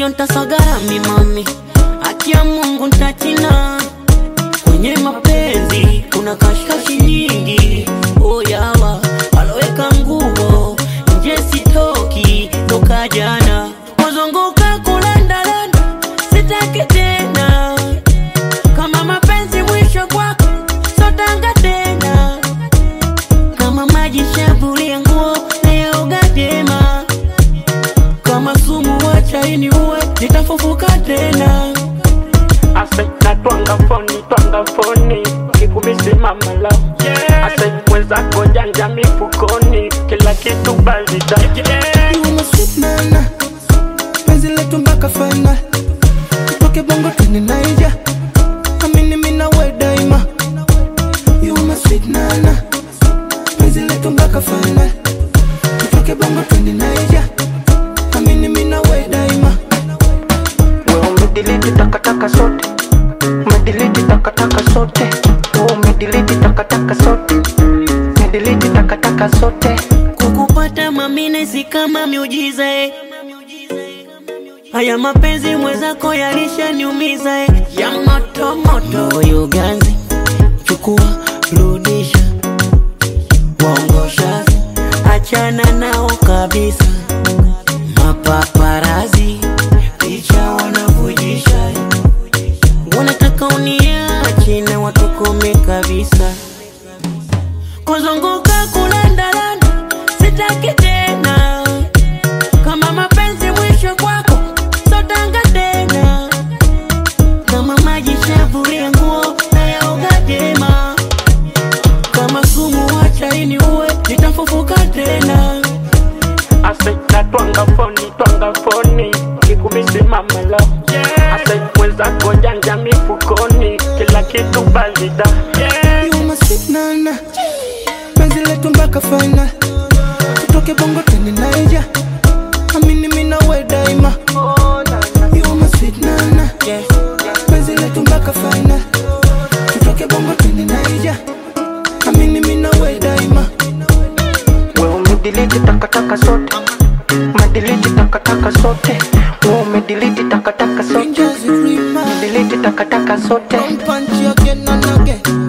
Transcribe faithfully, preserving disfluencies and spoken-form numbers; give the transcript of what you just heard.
ntasagara mi mami, haki ya Mungu ntachina. Kwenye mapenzi kuna kashkashi nyingi, oh yawa waloweka nguo nje sitoki toka jana. Kuzunguka kulanda landa sitaki tena, kama mapenzi mwisho kwako sotanga tena. Kama maji shavulia nguo leo gadema, kama sumu wacha ini uwe nitafufuka tena. Ase na twanga foni, twanga foni kikubisi mama lao, yeah. Ase mwenzako janja mifukoni, kila kitu balida, yeah. You my sweet nana, penzi letu mpaka final. Tutoke bongo twende Naija, amini mina we daima. You my sweet nana, penzi letu mpaka final. Tutoke bongo twende Naija, amini mina we daima. Wewe umedelete takataka sote, umedelete takataka sote. Wewe umedelete takataka sote, umedelete takataka sote. Kukupata mamine si kama miujiza eh. Haya mapenzi mwezako yalisha niumiza eh. Ya moto moto yuganzi, chukua rudisha, wongosha, achana nao kabisa. Mapaparazi picha wanavujisha, wanataka uniache na watukome kabisa. Kuzunguka kulanda landa sitaki tena, kama mapenzi mwisho kwako sotanga tena. Kama maji shavulia nguo nayaoga jema, kama sumu wacha ini uwe nitafufuka tena. Ase na twanga foni, twanga foni kikubisi mama lao, yeah. Ase mwenzako janja mifukoni, kila kitu balida, yeah. You my sweet nana, penzi letu mpaka final. Tutoke bongo twende Naija, amini mina we daima. You my sweet nana, Yeah. penzi letu mpaka final. Tutoke bongo twende Naija, amini mina we daima. Wewe umedelete takataka sote, umedelete takataka sote. Wewe umedelete takataka sote, Just remind, umedelete takataka sote. don't punch you again and again.